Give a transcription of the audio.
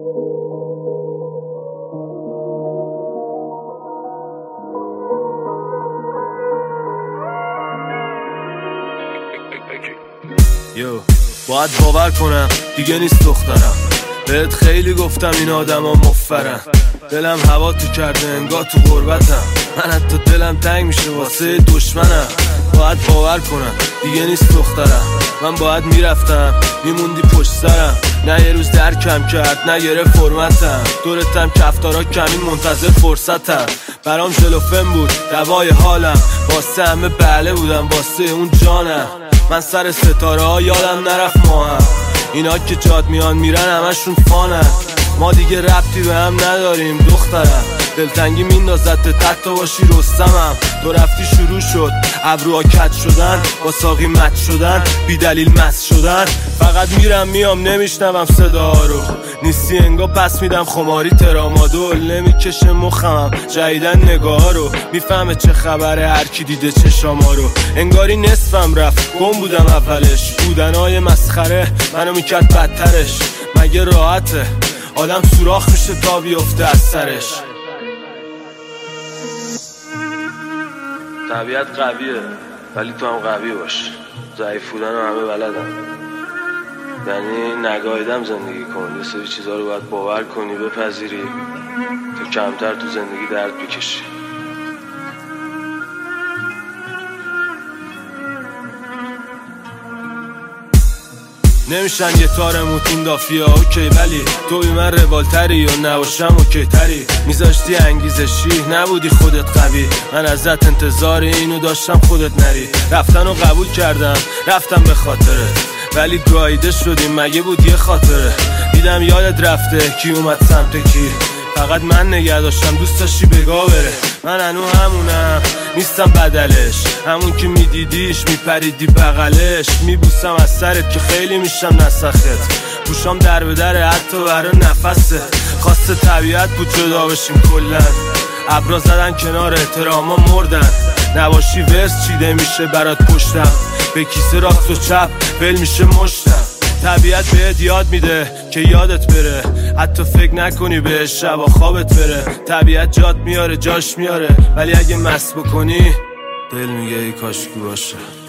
باید باور کنم دیگه نیست دخترم. بهت خیلی گفتم این آدم ها مفرن. دلم هوا تو کرده انگار تو غربتم. من حتی دلم تنگ میشه واسه دشمنم. باید باور کنم دیگه نیست دخترم. من باید میرفتم میموندی پشت سرم. نه یه روز درکم کرد نه گره فرمتم. دورتم کفتارا کمین منتظر فرصتم. برام ژلوفن بود دوای حالم. واسه همه بله بودم واسه اون جانم. من سر ستاره ها یادم نرفت ما هم. اینا که جاد میان میرن همشون فانن. ما دیگه ربطی به هم نداریم دخترم. دلتنگی میندازد تحت باشی رستمم. تو رفتی شروع شد ابروها کج شدن. با ساقی مت شدن بی دلیل مست شدن. فقط میرم میام نمیشنوم صدا رو. نیستی انگا پس میدم خماری ترامادول. نمیکشه مخم جدیدن نگاه رو. میفهمه چه خبره هر کی دیده چشاما رو. انگاری نصفم رفت گم بودم اولش. بودنهای مسخره منو میکرد بدترش. مگه راحته آدم سوراخ میشه تا بیفته از سرش. طبیعت قویه ولی تو هم قوی باش. ضعیف بودن رو همه بلدن. یعنی نگاهیدم زندگی کن. یه سری چیزا رو باید باور کنی بپذیری تا کمتر تو زندگی درد بکشی. نمیشن یه تارموت این دافیه اوکی. ولی تو بی من روالتری یا نباشم اوکی تری. میذاشتی انگیزشی نبودی خودت قوی. من ازت انتظار اینو داشتم خودت نری. رفتن رو قبول کردم رفتم به خاطرت. ولی گاییده شدیم مگه بود یه خاطره. دیدم یادت رفته کی اومد سمت کی. فقط من نگه داشتم دوست داشتی بگاه بره. من هنو همونم نیستم بدلش. همون که میدیدیش میپریدی بغلش. میبوسم از سرت که خیلی میشم نسخت. گوشام در به دره حتی برای نفسه. خواسته طبیعت بود جدا بشیم کلن. ابرا زدن کنار احتراما مردن. نباشی ورس چیده میشه برات پشتم. به کیسه راست و چپ ول میشه مشتم. طبیعت بهت یاد میده که یادت بره. حتی فکر نکنی بهش شبا خوابت بره. طبیعت جات میاره جاش میاره. ولی اگه مست بکنی دل میگه ای کاشکی باشه.